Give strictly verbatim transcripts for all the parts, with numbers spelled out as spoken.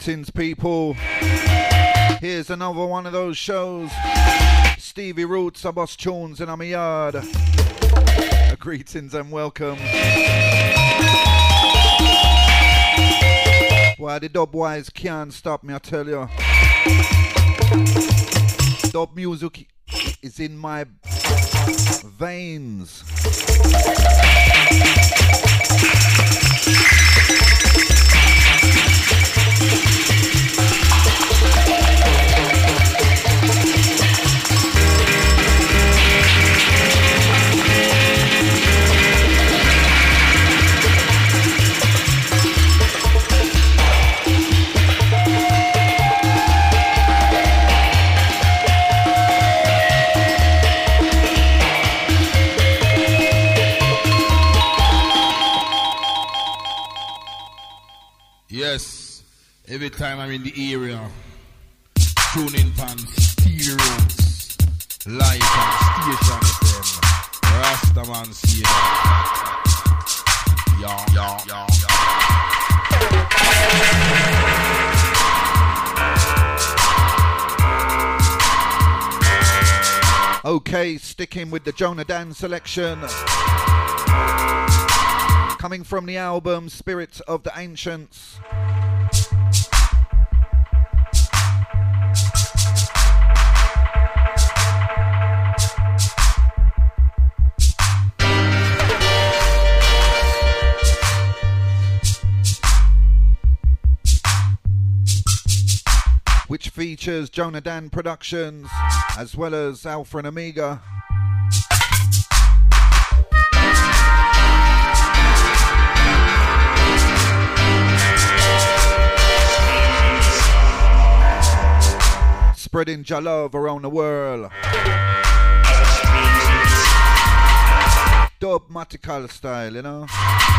Greetings, people. Here's another one of those shows. Stevie Roots, a boss tunes in my yard. Greetings and welcome. Why the dub wise can't stop me, I tell you. Dub music is in my veins. Yes, every time I'm in the area, tune in pan Stevie Roots, live and station them, Rastaman see that. Yeah, yeah, yeah, yeah. Okay, sticking with the Jonah Dan selection. Coming from the album Spirit of the Ancients. Which features Jonah Dan Productions as well as Alpha and Omega. Spreading Jah love around the world. Dubmatical style, you know.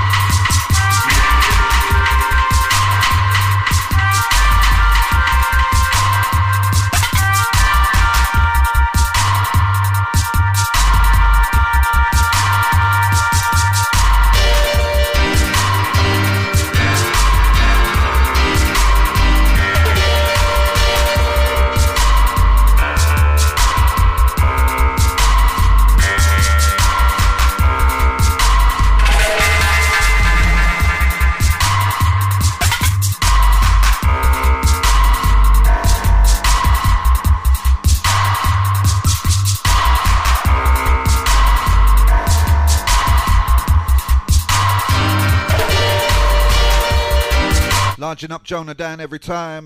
Larging up Jonah Dan every time.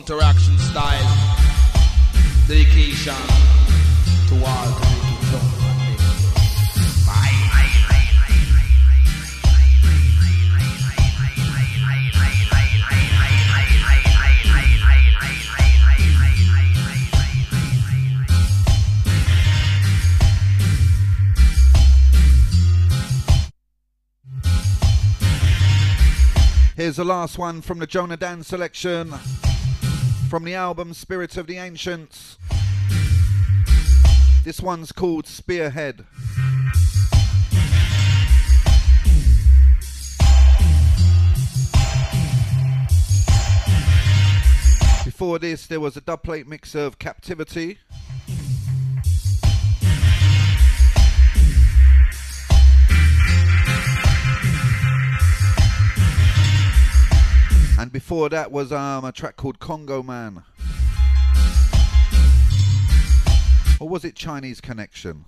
counteraction style. Dedication to all to make it done. Here's the last one from the Jonah Dan selection, from the album Spirit of the Ancients. This one's called Spearhead. Before this, there was a dubplate mix of Captivity. And before that was um, a track called Congo Man. Or was it Chinese Connection?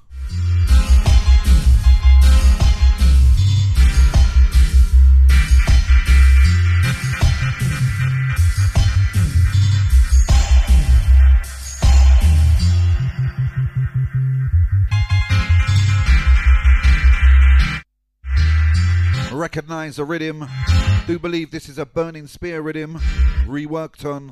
Recognize the rhythm. Do believe this is a Burning Spear rhythm, reworked on.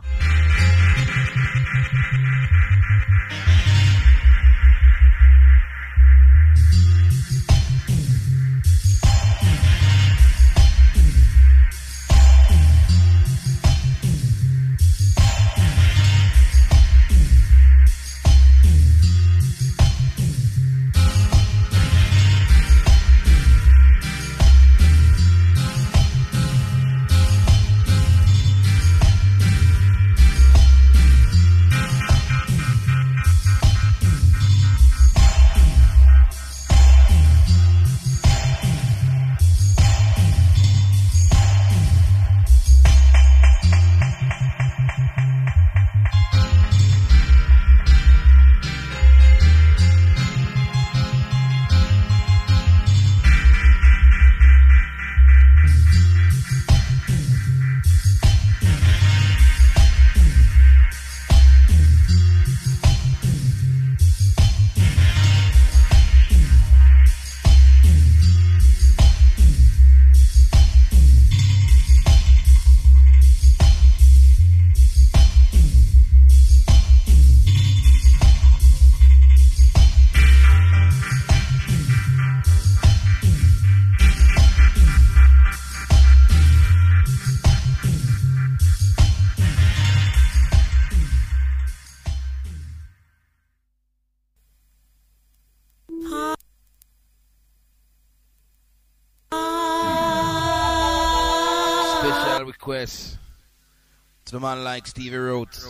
Request to the man like Stevie Rhodes,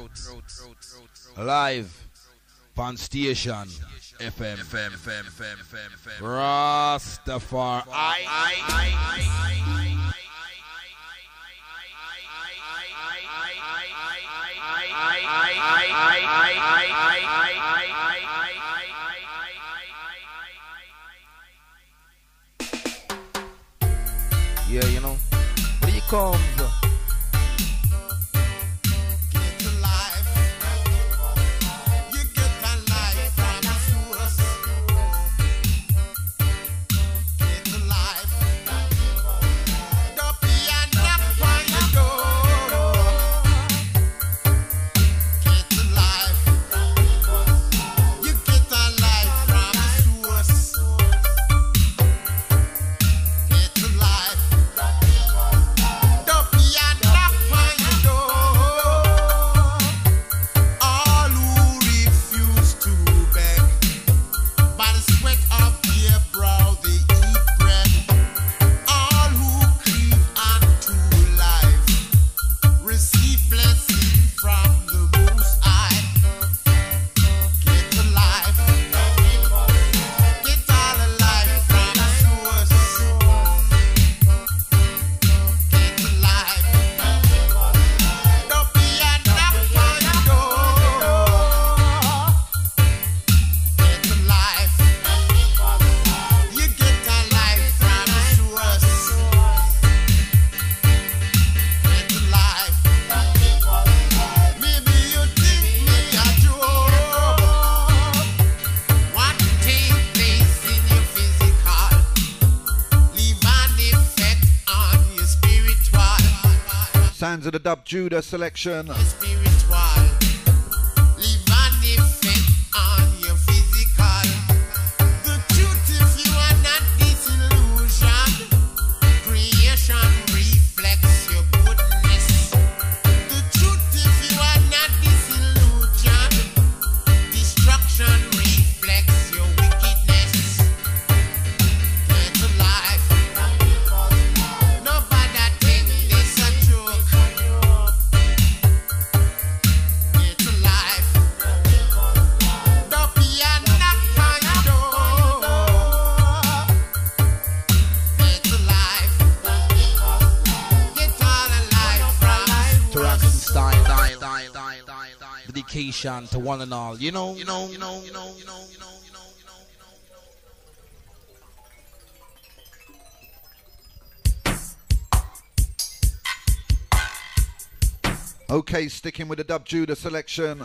live on station F M Rastafari. Yeah, you know, what do you call the Don't be sounds of the Dub Judah selection. Spiritual, leave an effect on your physical. The truth, if you are not disillusioned, creation reflects your goodness. The truth, if you are not disillusioned, destruction reflects your wickedness. Get a life. Nobody take this a joke. Get a life. Don't be a knock on your door. Get a life. Get all a life from To rock style, style, style, style, style. Dedication to one and all. You know, you know, you know, you know, you know, you know, you know, you know, you know. Okay, sticking with the Dub Judah selection.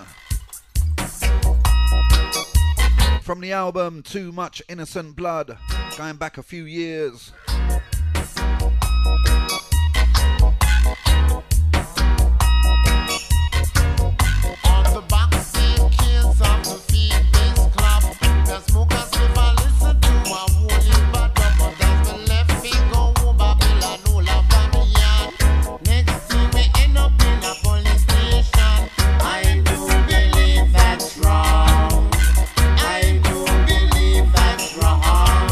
From the album Too Much Innocent Blood, going back a few years. On the boxing kids of the Phoenix Club, the smokers never listen to a holy bad but that's the left finger who Babylon all over me yard. Next thing we end up in a police station. I do believe that's wrong. I do believe that's wrong.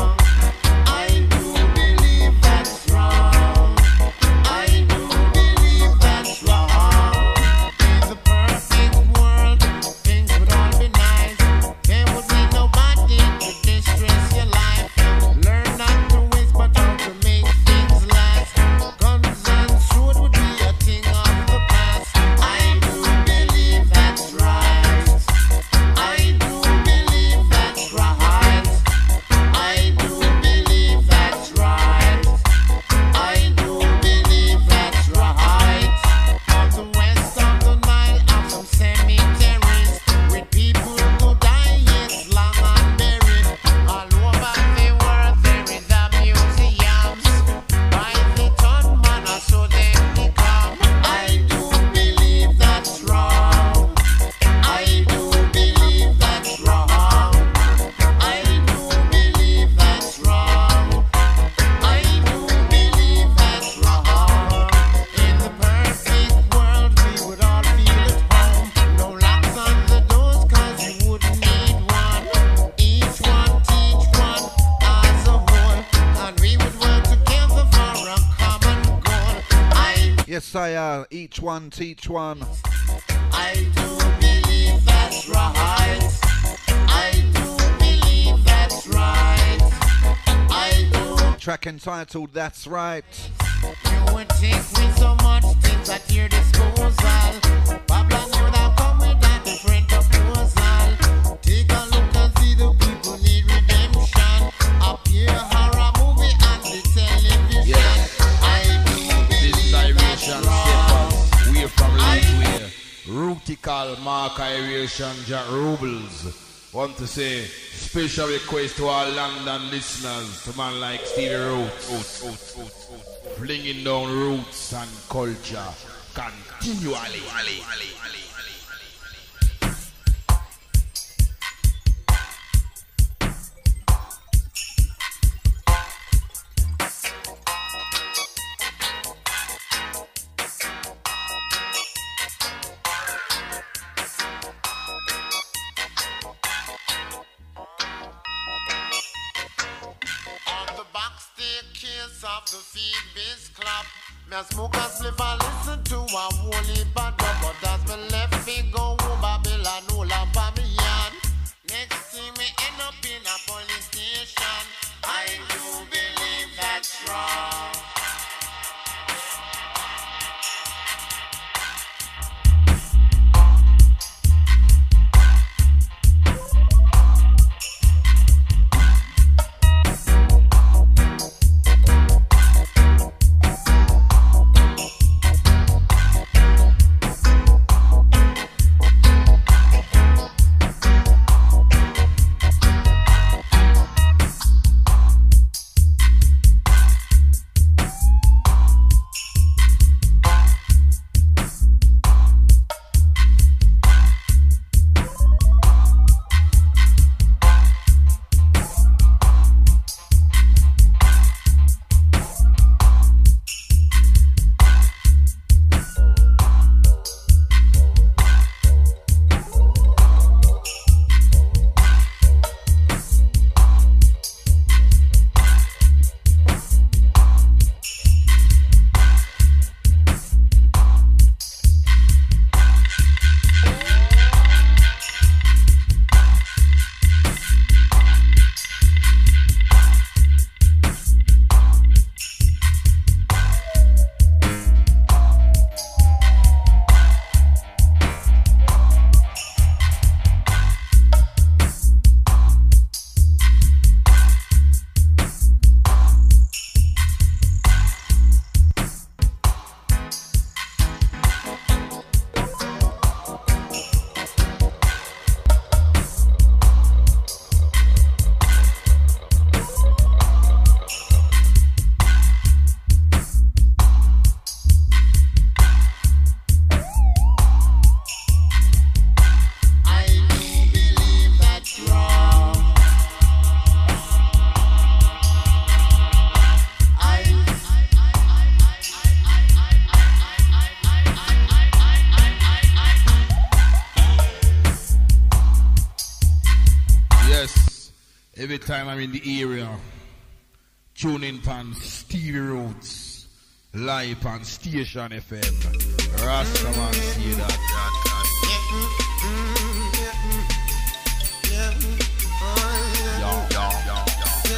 I do believe that's wrong. I do believe that's wrong. In the perfect world, things would all be nice. There would be nobody to distress your life. Learn not to waste, but how to make things last. Guns and sword would be a thing of the past. I do believe that's right. I do believe that's right. I do believe that's right. I do believe that's right. On the west of the Nile are some cemeteries with people who die yet long unburied. All over the world there is a museums. By the ton man or so them become. I do believe that's wrong. I do believe that's wrong. I do believe that's wrong. I do believe that's wrong. In the perfect world, we would all feel at home. No locks on the doors, cause you wouldn't need one. Each one teach one as a whole. And we would work together for a common goal. I, Yes, I are. Each one, teach one. I do believe that's right. I do believe that's right. I do. Track entitled That's Right. You would take with so much things at your disposal. Babylon would have come with a different proposal. Take a look and see the people need redemption. Appear horror movie on the television. Yes. I do This is believe Iration that's wrong. Steppers. We're from Lithuania. Rutical Mark Iration Jack Rubles. Want to say special request to our London listeners, to man like Stevie Roots, Roots, Roots, Roots, Roots, flinging down roots and culture continually. On the back staircase of the Phoenix Club, me a smoke a spliff and listen to a holy bad but as me left me go home Babylon all over me yard. Next thing me end up in a police station. I do believe that's wrong. Anytime I'm in the area, tune in pan Stevie Roots, live on Station F M. Rastaman see that, that, that. Yo, yo, yo, yo.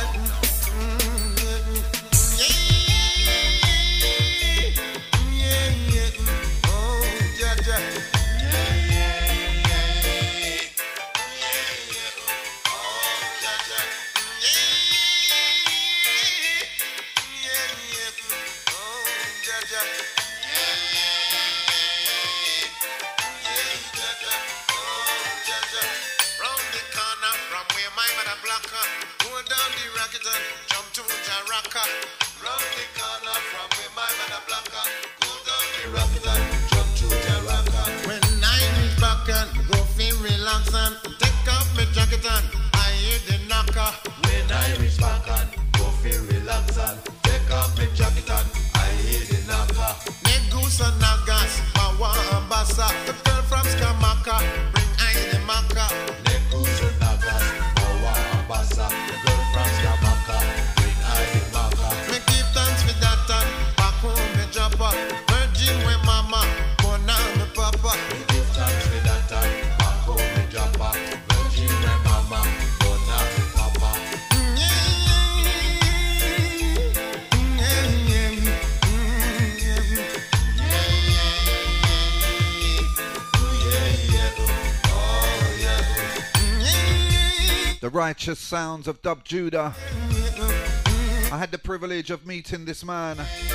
Righteous sounds of Dub Judah. I had the privilege of meeting this man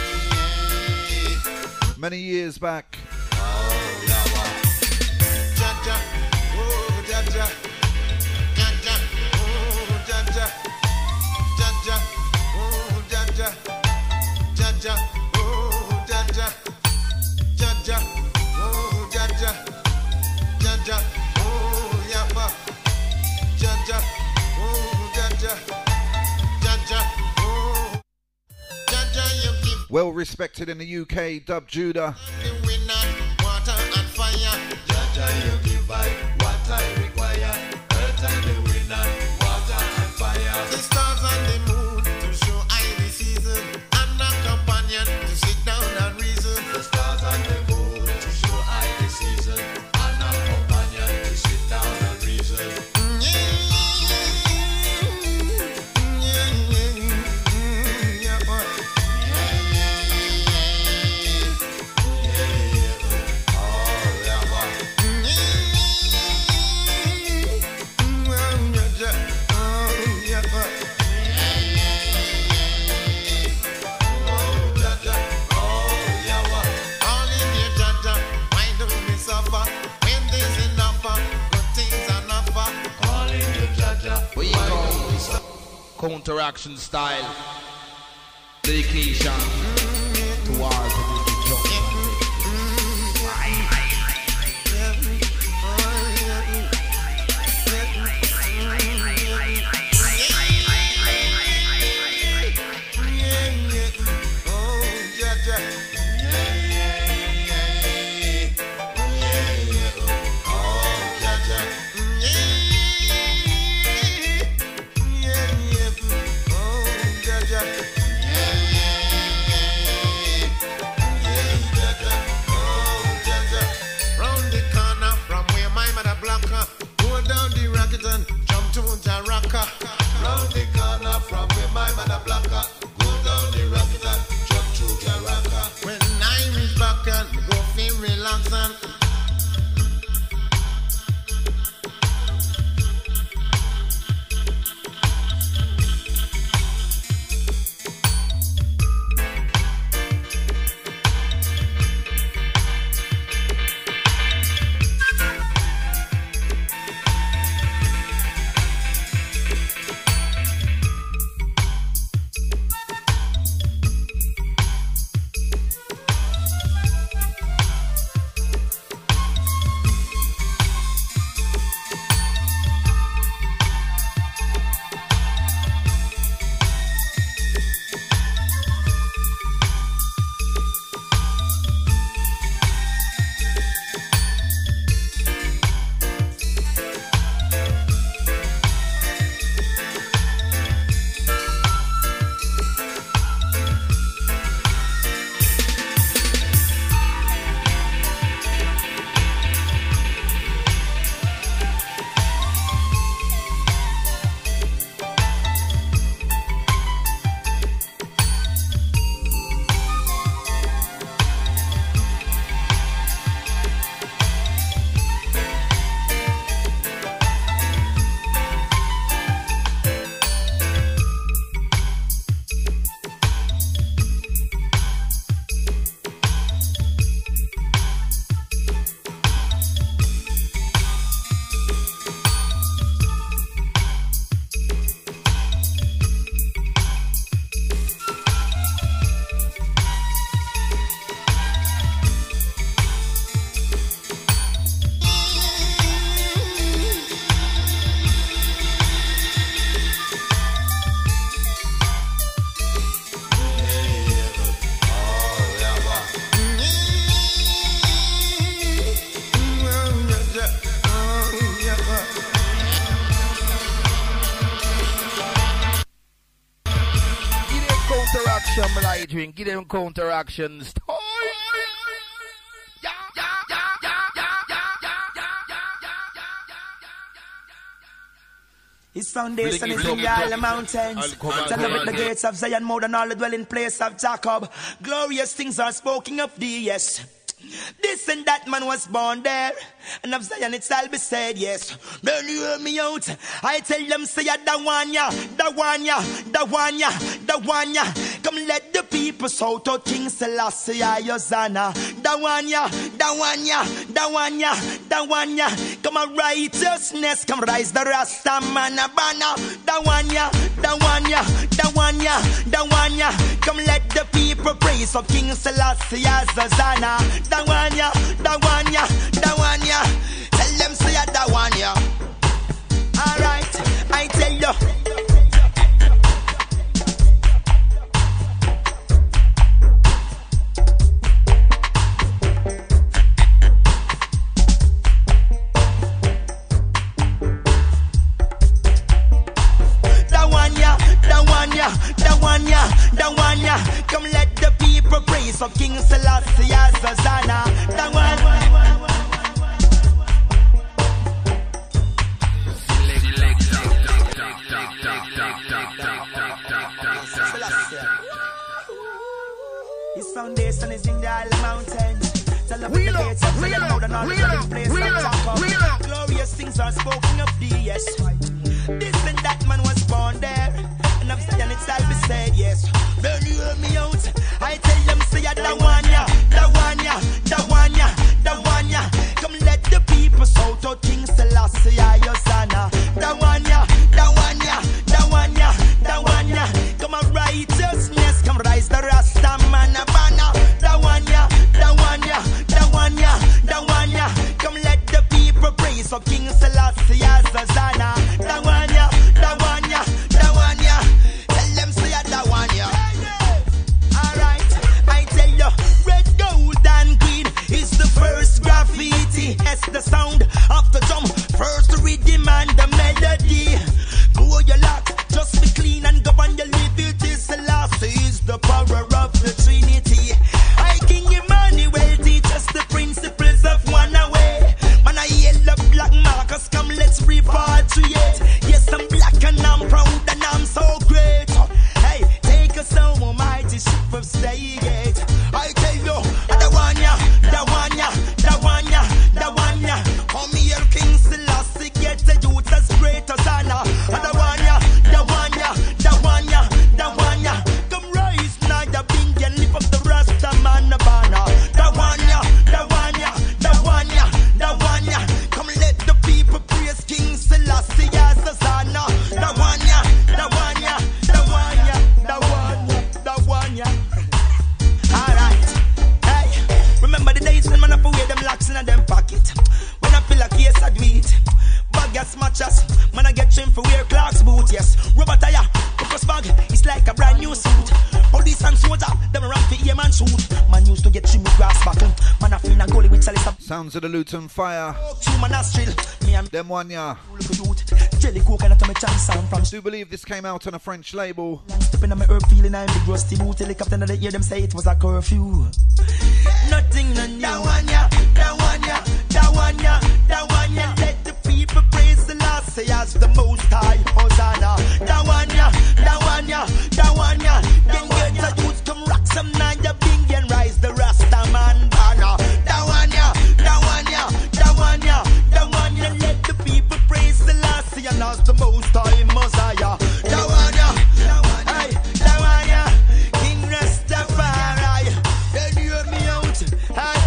many years back. Well respected in the U K, Dub Judah. Counteraction style dedication to all the counteraction, my light ring. Give them counteractions. His foundation is in the island mountains. Celebrate the gates of Zion more than all the dwelling place of Jacob. Glorious things are spoken of thee, yes. This and that man was born there, and of Zion it shall be said, yes. Then you hear me out. I tell them, say, da one ya, da one ya, da one ya, da one ya. Come let the people shout to King Selassie, Hosanna. Da one ya, da one ya, da one ya, da one ya. Come on, righteousness, come rise the Rasta man a banner. Da one ya, da one ya, da one ya, da one ya. Come let the people praise of King Selassie, Hosanna. Da one ya, da one ya, da one ya. Tell them say da one ya. Alright, I tell you. Da one ya, da one ya, da one ya, da one ya. Come let the people praise of King Selassie as Hosanna. Da one. His foundation is in the island mountains. Celebrate the gates of Zion more than all the dwelling place of Jacob. Glorious things are spoken of thee, yes. This and that man was born there, and of Zion it shall be said, yes. Then you hear me out. I tell them, say, da one ya, da one ya, da one ya, da one ya. Come let the people shout to King Selassie, Hosanna. Da one ya, da one ya, da one ya, da one ya. Come on, righteousness, come rise the Rasta man a banner. Da one ya, da one ya, da one ya, da one ya. Come let the people praise of King Selassie, Hosanna. Da one ya, da one ya, da one ya. Tell them, say, da one ya. Red, gold, and green is the first graffiti. It's the sound of the drum, first rhythm and the melody. Grow your lot, just be clean and govern your liberty. Selassie is the power of the Trinity. I King Emmanuel teach us the principles of one away. Man, I yellow black markers, come let's repatriate. Yes, I'm black and I'm proud and I'm so great. Hey, take us home, almighty ship of Stargate. I tell you, da one ya, da one ya, da one ya, da one ya. Come here, King Selassie, get the youth as great as Anna. Da one ya, da one ya, da one ya, da one ya. Come rise now, the bing and lift up the Rasta man a banner. Da one ya, da one ya, da one ya, da one ya. Come let the people praise King Selassie as the Hosanna. Da one ya, da one ya, da one ya, da one ya, da one ya. Alright, hey, remember the days when man up away them locks in them pocket. When I feel like yes I do it. Bag as much as man I get trim for wear Clark's boot, yes. Rubber tire, focus bag, it's like a brand new suit. Police and soldier, them run for aim and shoot. Man used to get trim with grass buckle. Man I feel a goalie with chalice up. Sounds of the Luton Fire. Two nostril, me and them one ya. Jelly coconut and me chance sound from. Do believe this came out on a French label. Stepping on my herb feeling I'm big rusty boot. Helicopter and they hear them say it was a curfew. Nothing no new. Da one ya, da one ya, da one ya, da one ya. Let the people praise the Lord, say as the Most High Hosanna. Da one ya, da one ya, da one ya. Then get the youth come rock some nine the bing and rise the Rasta man banner. Da one ya, da one ya, da one ya, da one ya. Let the people praise the Lord, say as the Most High Messiah. Da one ya, hey, da one ya, King Rastafari. Then you hear me out, hey.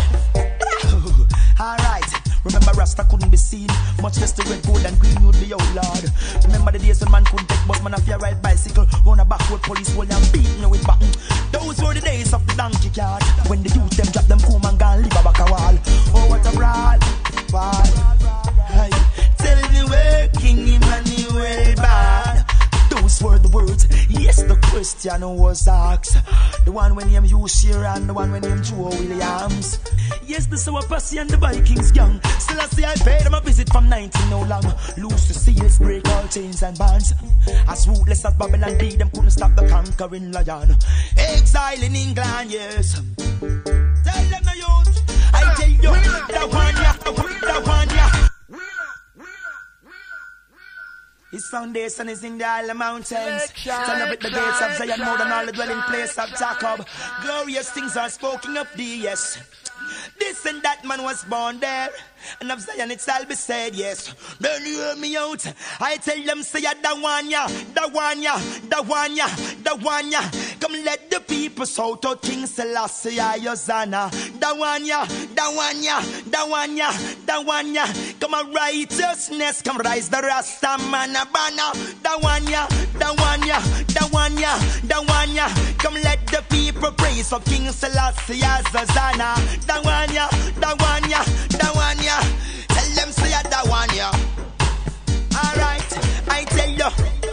Alright, remember Rasta couldn't be seen, much less the red, gold and green you'd be outlawed. Remember the days when man couldn't take bus, man if you ride bicycle, run a backward police hold and beat me with baton. Those were the days of the donkey cart, when the youth them drop them comb and gone live a back a wall. Oh what a brawl, ball. Hey, tell me where King Emmanuel bad. Those were the words, yes the quest Christian who was asked. The one when him Hugh Sheeran, the one when him Joe Williams. Yes, the Sour Posse and the Vikings gang. Still I see I paid them a visit from nineteen no long. Loose the seals, break all chains and bands. As ruthless as Babylon be, them couldn't stop the conquering lion. Exile in England, yes. Tell them the youth, I tell you, that one ya, that one ya. His foundation is in the isle mountains. Stand up at the gates of Zion, more than all the dwelling place of Jacob. Glorious things are spoken of thee, yes. This and that man was born there, and of Zion it shall be said, yes. Then you hear me out. I tell them, say ya, da one ya, da one ya, da one ya, da one ya. Come let the people shout out King Selassie, Yozana. Da one ya, da one ya, da one ya, da one ya. Come a righteousness, come rise the Rasta man a banner. Da one ya, da one ya, da one ya, da one ya. Come let the people praise of King Selassie, Yozana. Da one ya, da one ya, da one ya. Tell them say ya da one ya. Alright, I tell you.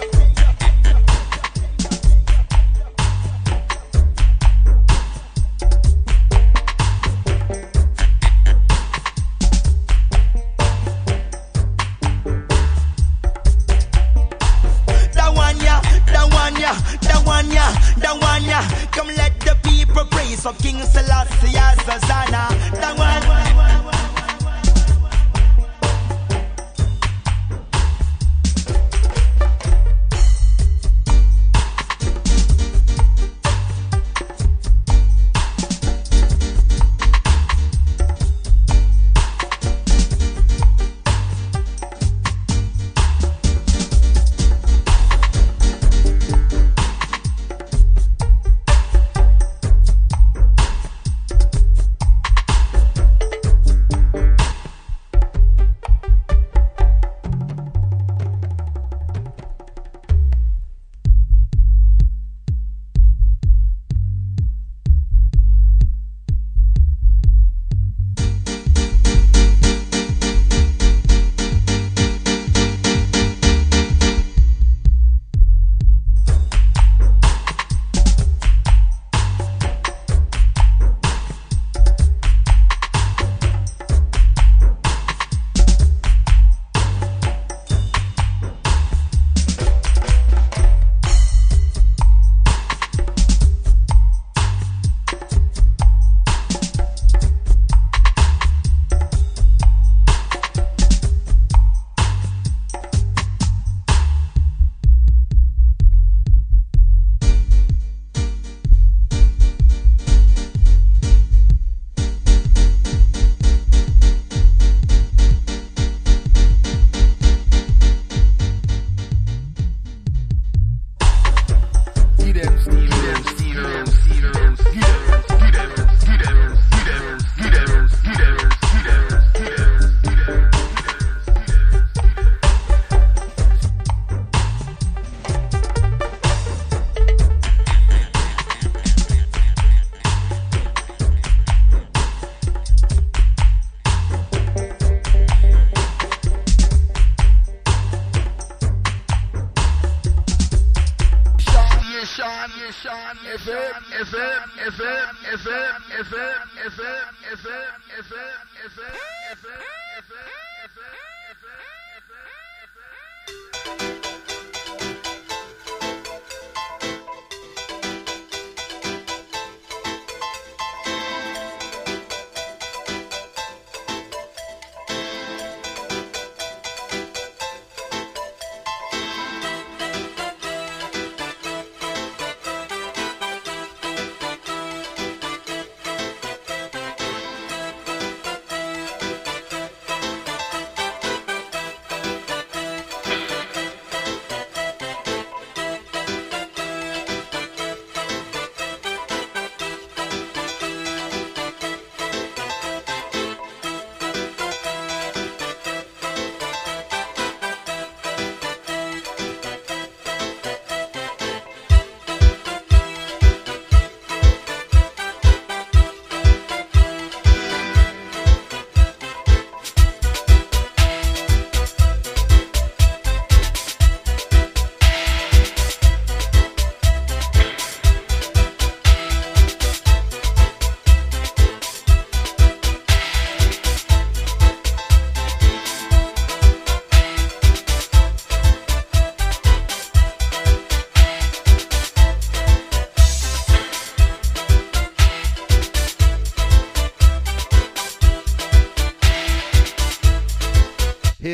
Da one ya, da one ya, da one ya, da one ya. Come let the people praise of King Selassie as Hosanna. Da one.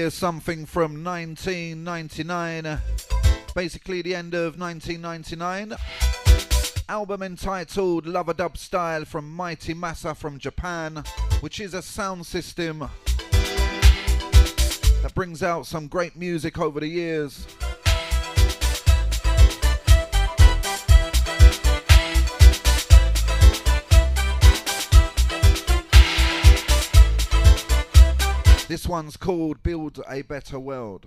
hear something from nineteen ninety-nine, basically the end of nineteen ninety-nine. Album entitled Love a Dub Style from Mighty Massa from Japan, which is a sound system that brings out some great music over the years. This one's called Build a Better World.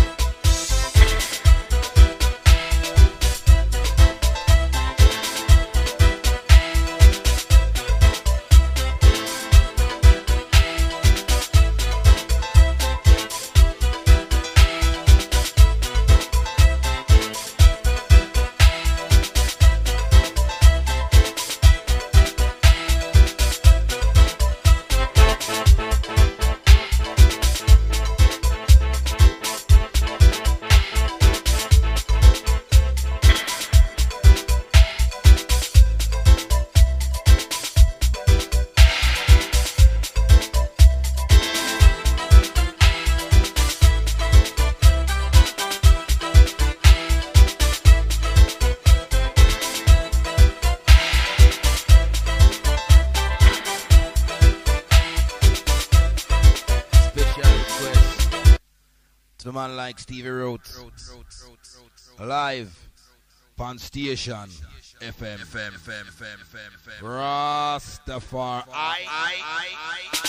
Man like Stevie Roots, live on station F M, F M, F M, F M, F M, F M. Rastafari. I, I, I, I,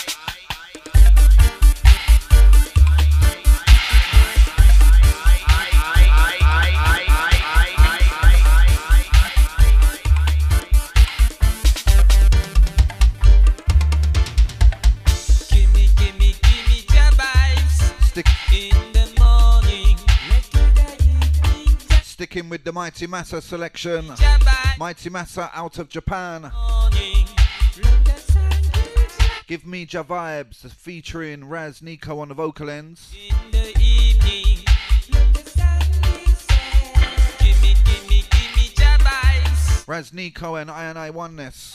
Sticking with the Mighty Massa selection. Mighty Massa out of Japan. Give Me Ja Vibes featuring Raz Nico on the vocal ends. Raz Nico and I and I Oneness.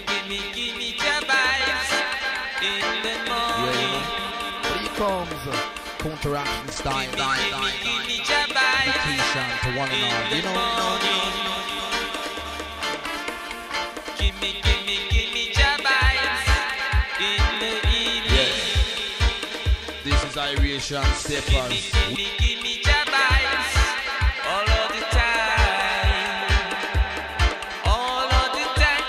comes. interaction style, invitation to one and all, you know, you know, you know. Give me, give me, give me your vibes in the evening. Yes. This is Irish Steppers. Give me, give me your vibes all of the time, all of the time.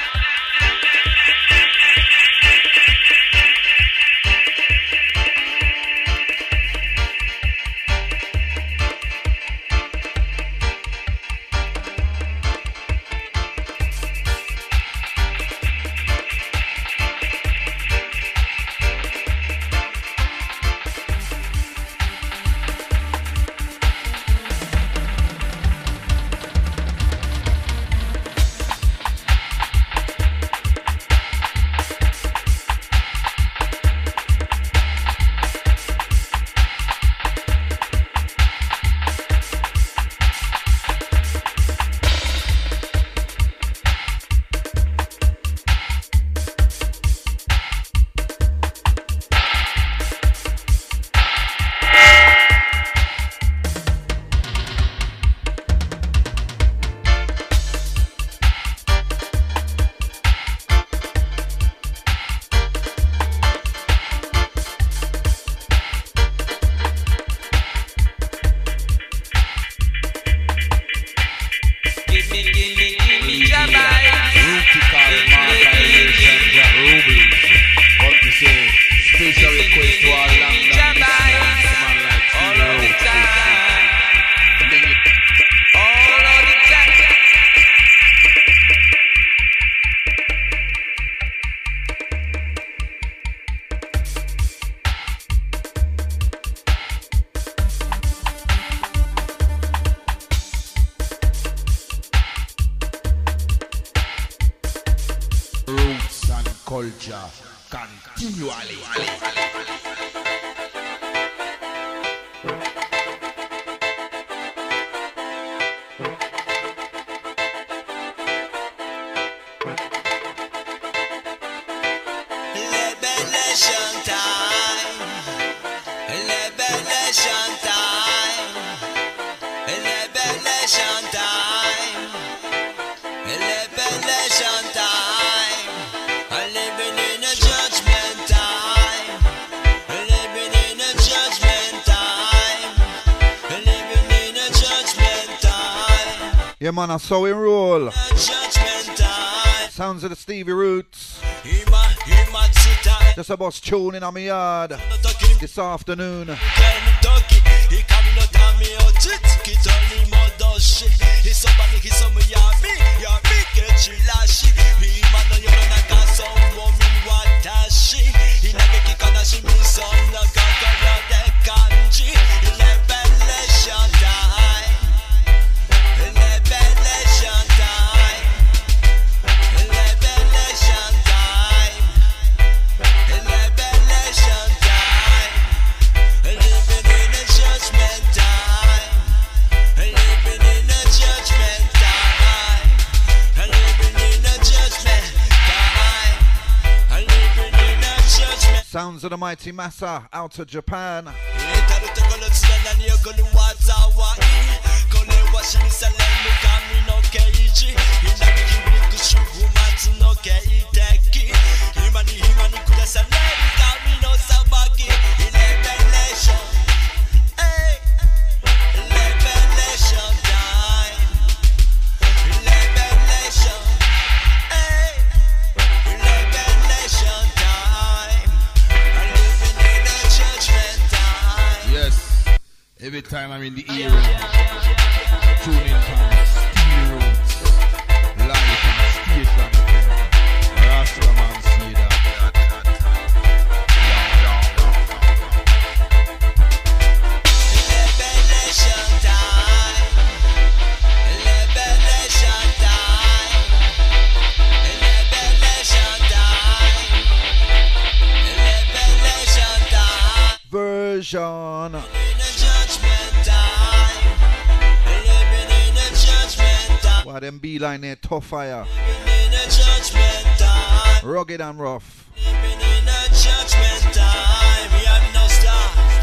Culture continually. Liberation time, liberation time, liberation time, liberation time. I'm living in a judgment time. I'm living in a judgment time. I'm living in a judgment time. Yeah, man, that's how we roll. A judgment time. Sounds of the Stevie Roots. Ima, ima, tsita. Just a boss tuning on my yard this afternoon. Kentucky, he coming out of me out it. Kitani modoshi. He somebody, he some yami, yami kechilashi. He man no yono nakaso womi watashi. He nage kikanashi mi son nakaka na dekanji. Revelation time. Revelation time. Revelation time. Revelation time. Living in a judgment time. Living in a judgment time. Living in a judgment time. Living in a judgment. Sounds of the Mighty Massa out of Japan. Every time I'm in the area, tune in from Stevie Roots, live from Station Rastaman see that. Revelation time. Revelation time. Revelation time. Revelation time. Version. Why them beeline there, tough fire. Rugged and rough. Living in a judgment time. We have no star.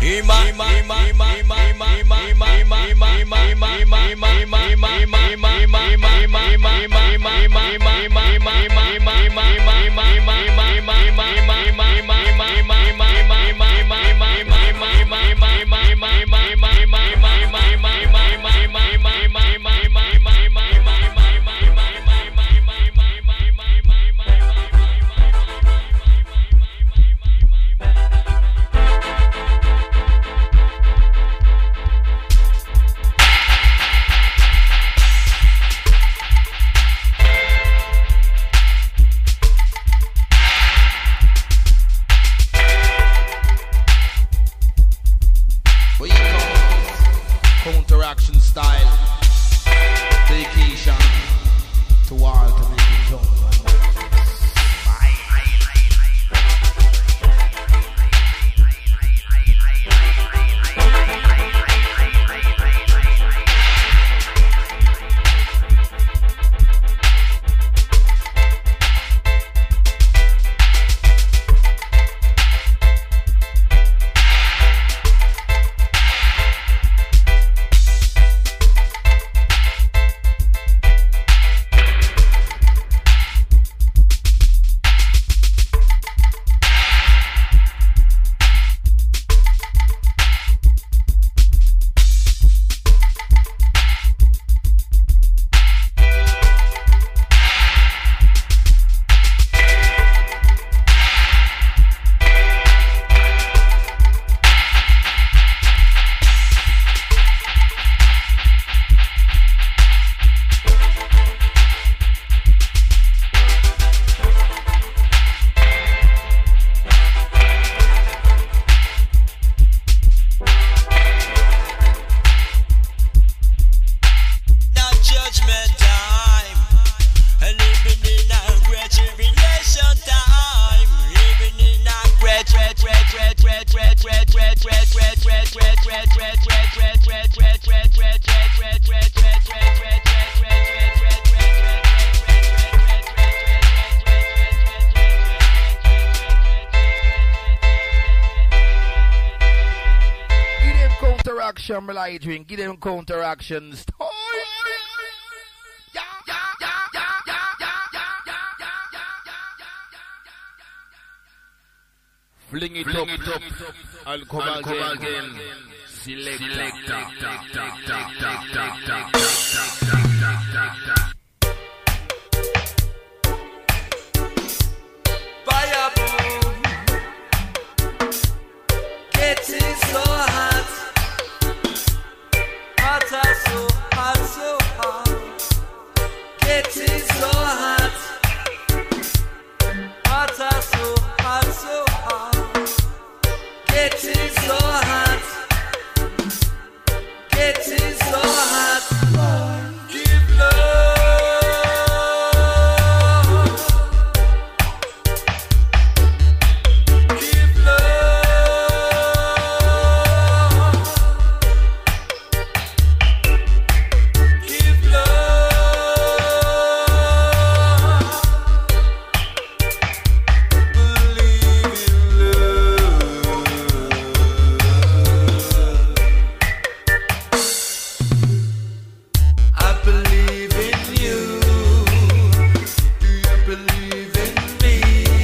Drink, give them counteractions. Fling it up, it up, I'll come I'll again. Come again. Select, select, fire boom, getting so hot. Hot, so hot, so hot, getting so hot. Hot, so hot, so hot, getting so hot, getting so hot. Give love, give love. Give love, believe in love. I believe in you. Do you believe in me?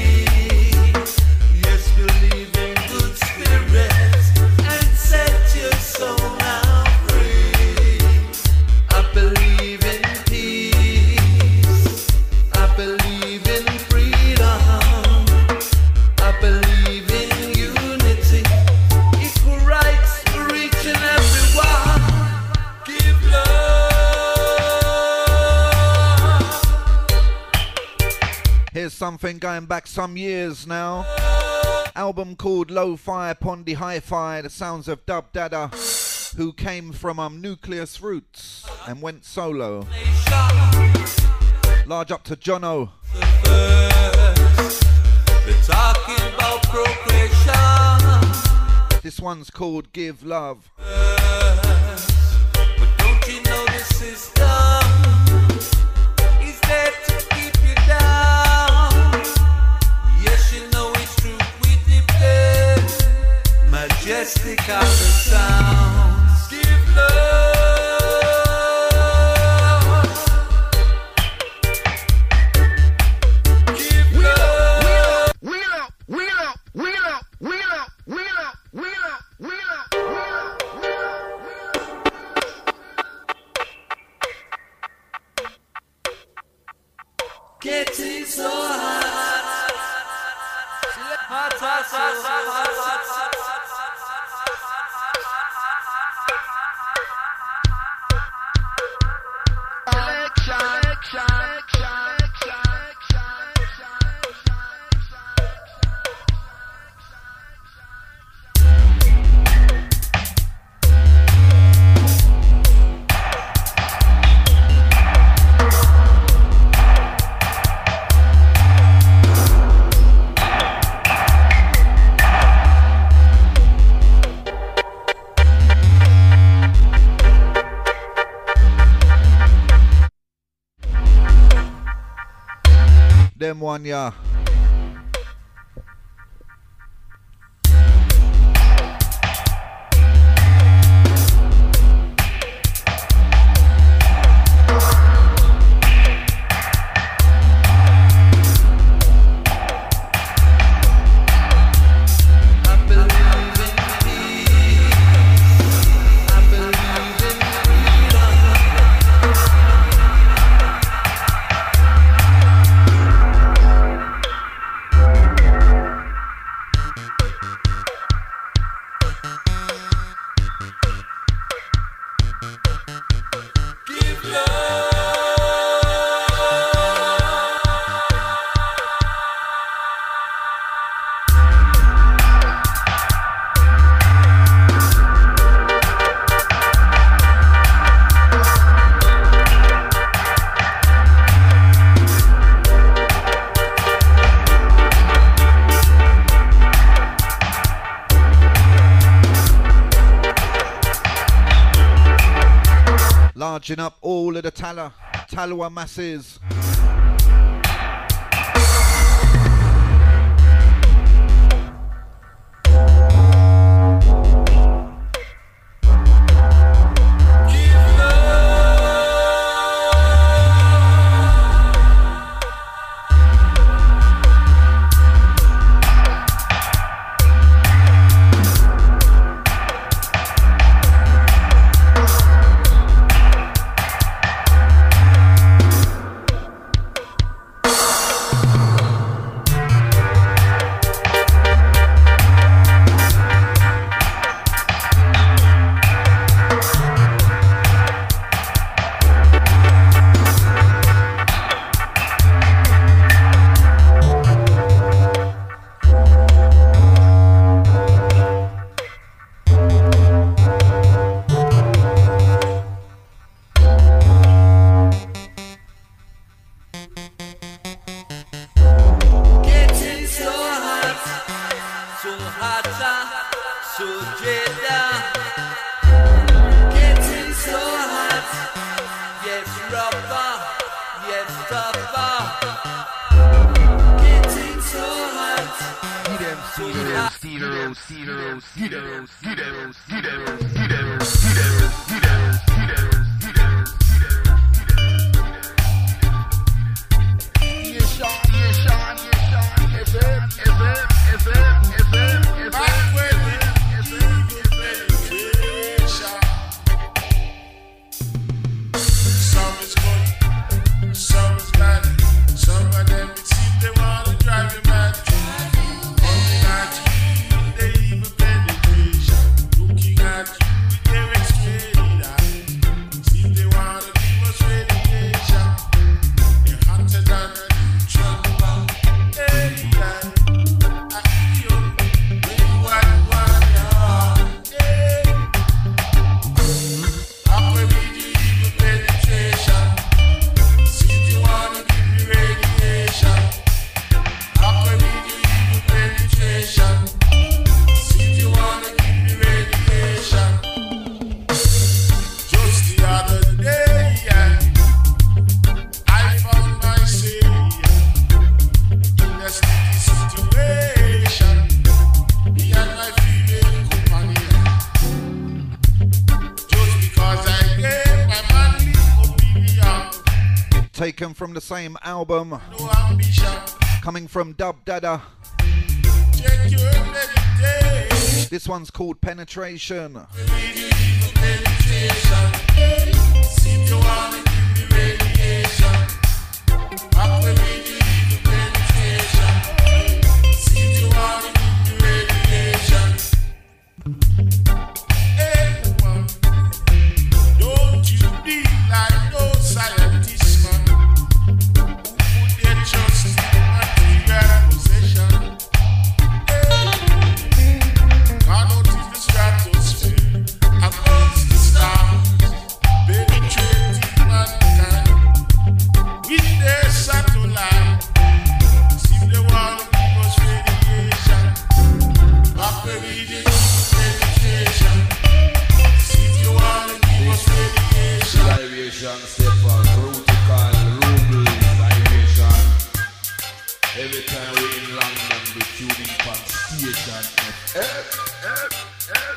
Yes, believe in good spirits and set your soul now free. I believe in peace. I believe in freedom. I believe in unity. Equal rights for each and everyone. Give love. Here's something going back some years now. Album called Lo-Fi Pondi Hi-Fi, the sounds of Dub Dada, who came from um, Nucleus Roots and went solo. Large up to Jono. We're talking about procreation. This one's called Give Love. But don't you know the system is there to keep you down? Yes, you know it's true with the pain. Majestic Getting so hot. Hot, hot, hot, hot, hot, hot. Them one, yeah. Larging up all of the Tala, Talawa masses. Taken from the same album, coming from Dub Dada. This one's called Penetration. Penetration. Every time we're in London, we tune in on Station F M.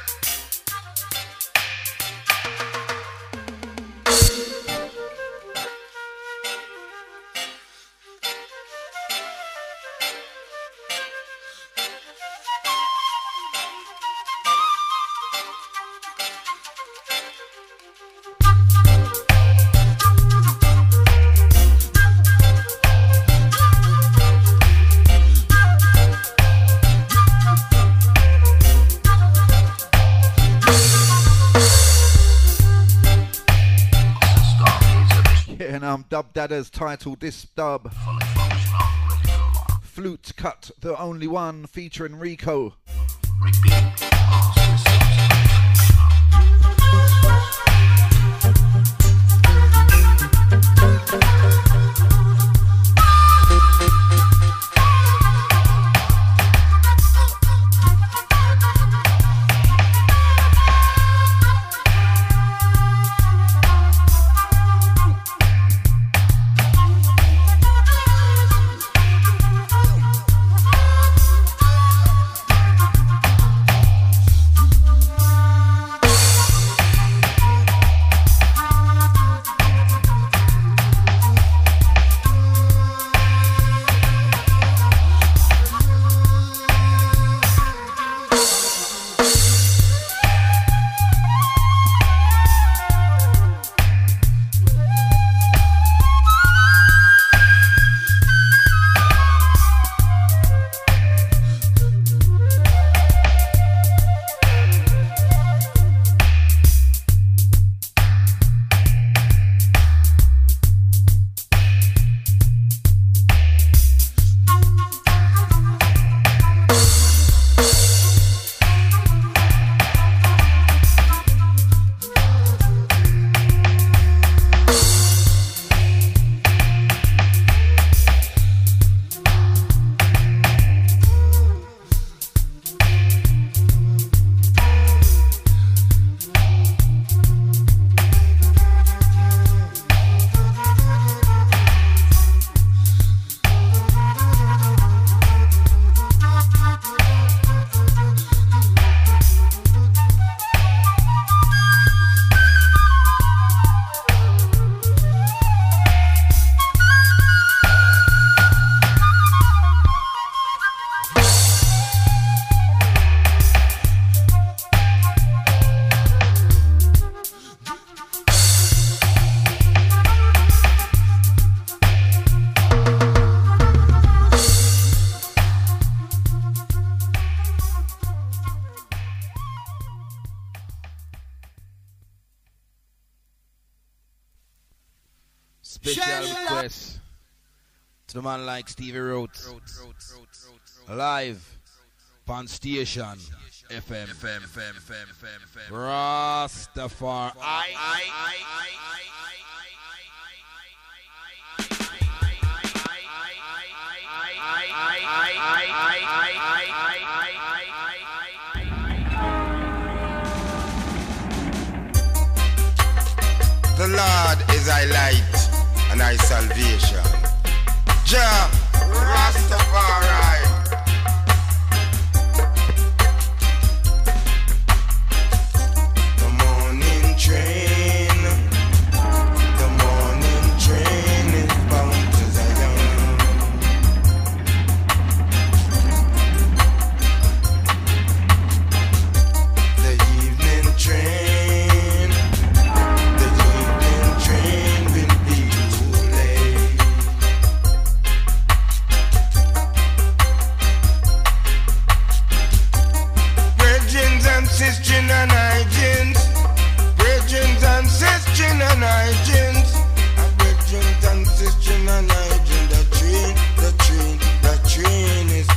Um, Dub Dadda's titled this dub Flute Cut, the only one, featuring Rico. Special request to the man like Stevie Rhodes. Live on Station F M. Rastafari. The Lord is thy light and thy salvation. Jah Rastafari. The morning train, the morning train is bound to Zion. The evening train, the evening train will be too late. Brethren and sisters and hygiens, brethren and sisters and hygiens, brethren and sisters and hygiens. The train, the train, the train is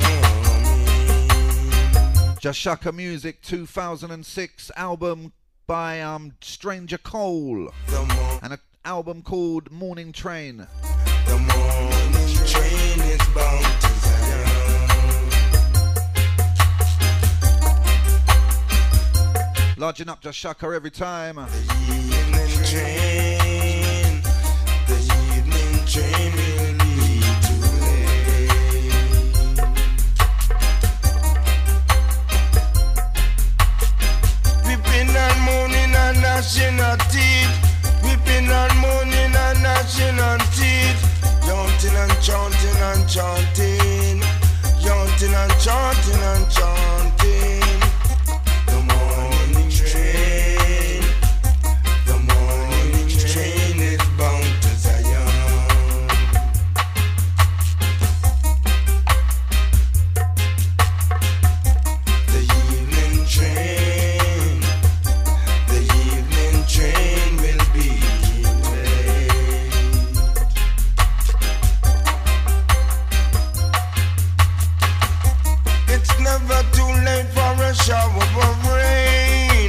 coming. Jashaka Music two thousand six album by um Stranger Cole, The, mo- and an album called Morning Train. the morning train is bound to Zion. Larging up Jashaka every time. The evening train, the evening train will lead to late. and chanting. The morning train, the morning train is bound to Zion. The evening train, the evening train will be late. It's never too late for a shower of rain.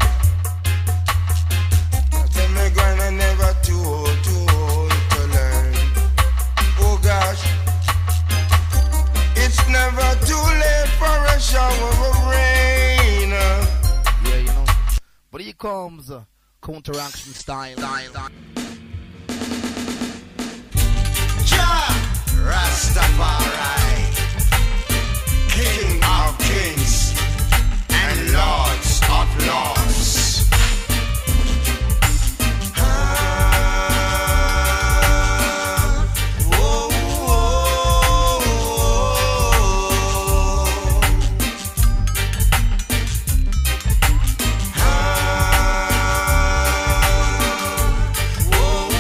Tell me gonna never too old, too old to learn. Oh gosh, it's never too late for a shower of rain. Yeah, you know. But here comes uh, counteraction style. style. Jah Rastafari, King of kings and Lords of lords. Ah, whoa, whoa, ah, whoa,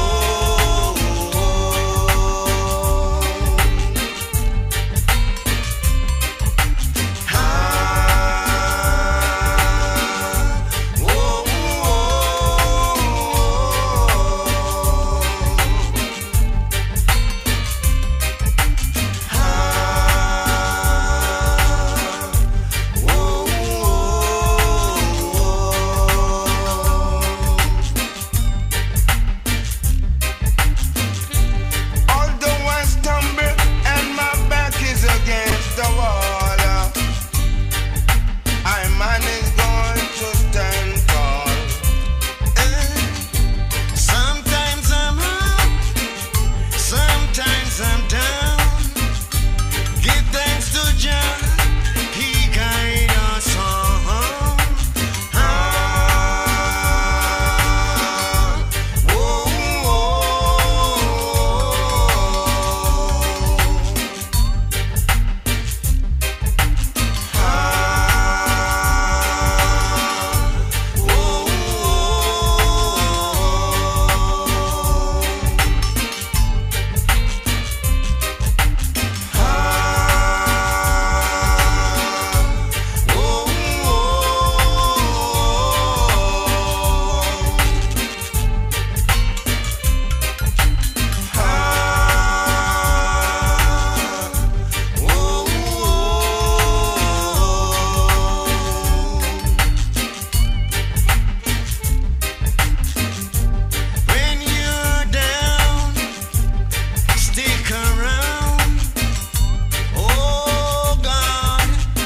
Although I stumble and my back is against the wall, I man is going to stand tall. Eh, Sometimes I'm up, sometimes I'm down. Give thanks to Jah, He guide us on. Ah, whoa, when you're down, stick around. Oh God,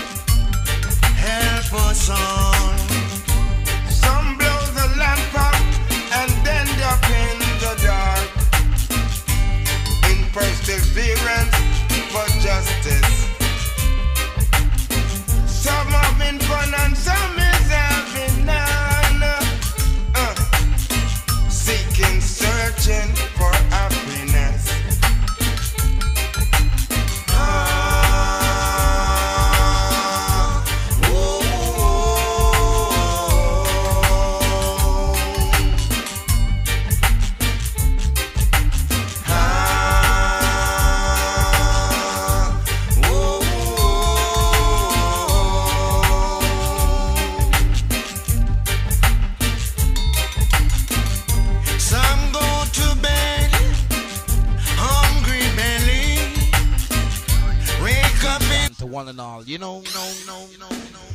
help us all. Some blow the lamp out and end up in the dark. In perseverance for justice. Some having fun and some is having none. Uh, seeking, searching for happiness. Ah, whoa, ah, whoa, some go to bed, hungry belly. Wake up in To one and all, you know, no, no, no, no, no.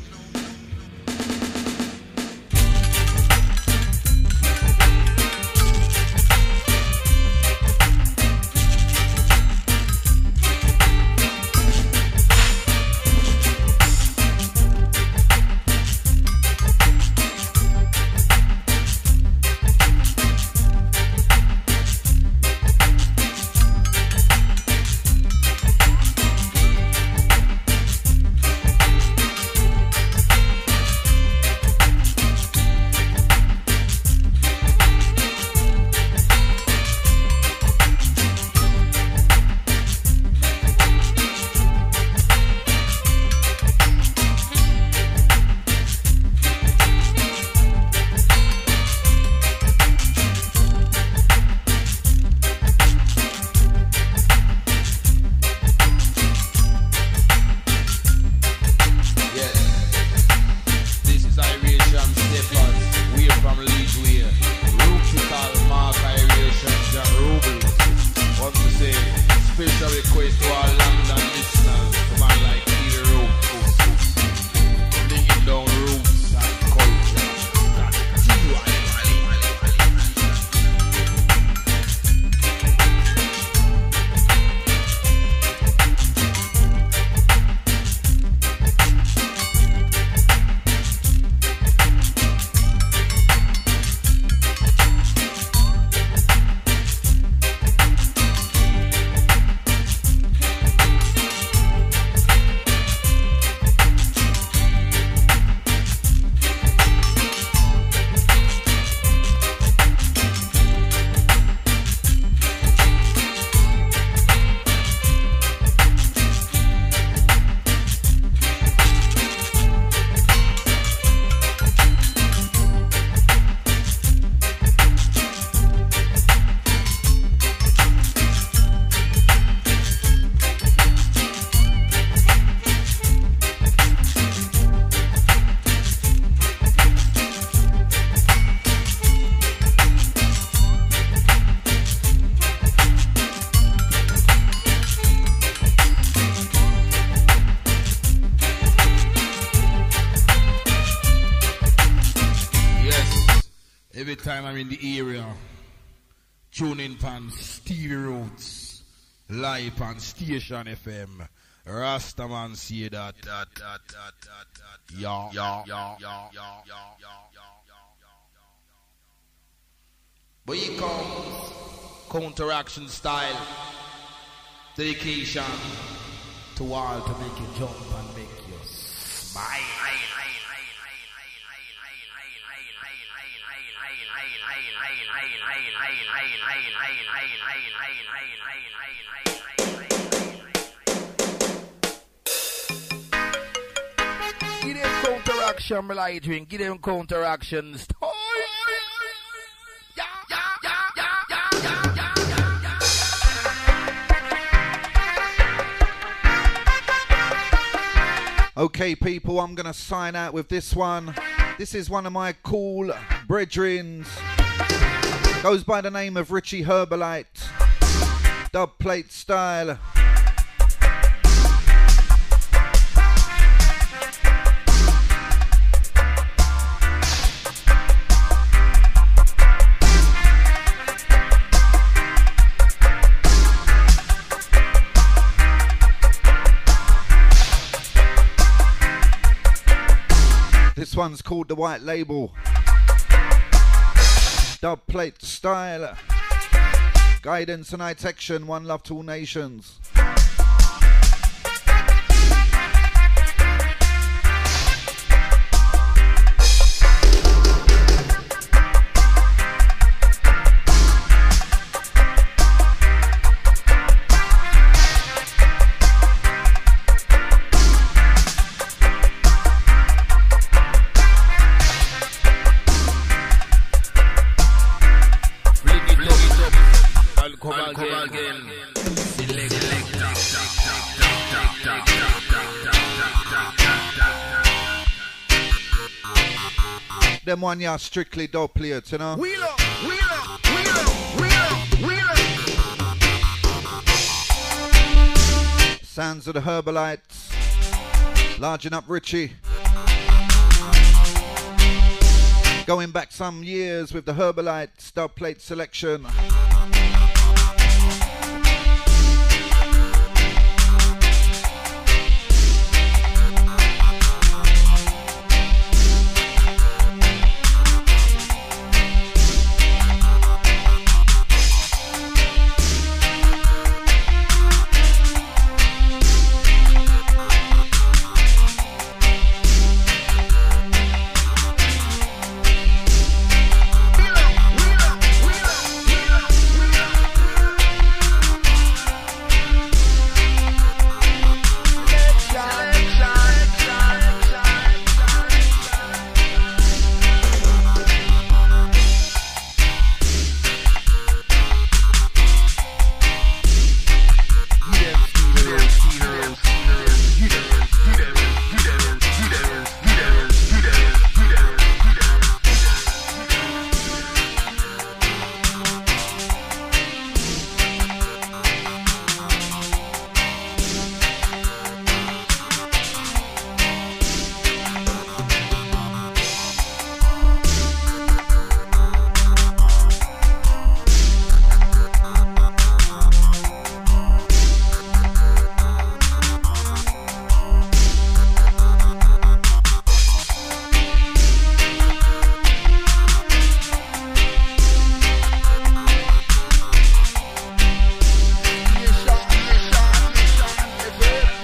and I'm in the area. Tune in pan Stevie Roots. Live on Station F M. Rastaman say that. that, that, that, that, that. Yeah, yeah, yeah, yeah, yeah, yeah, yeah. But here comes counteraction style. Dedication to all to make you jump and make you smile. Give them counteraction, my light ring. Give them counteraction style. Okay, people, I'm going to sign out with this one. This is one of my cool brethrens. Goes by the name of Richie Herbalite. Dub plate style. This one's called The White Label. Dub plate style. Guidance and action. One love to all nations. Them one yeah, strictly dub players, you know. Wheel up, wheel up, wheel up, wheel up, wheel up. Sounds of the Herbalites. Larging up Richie. Going back some years with the Herbalites dub plate selection.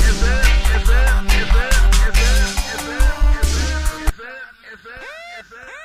F F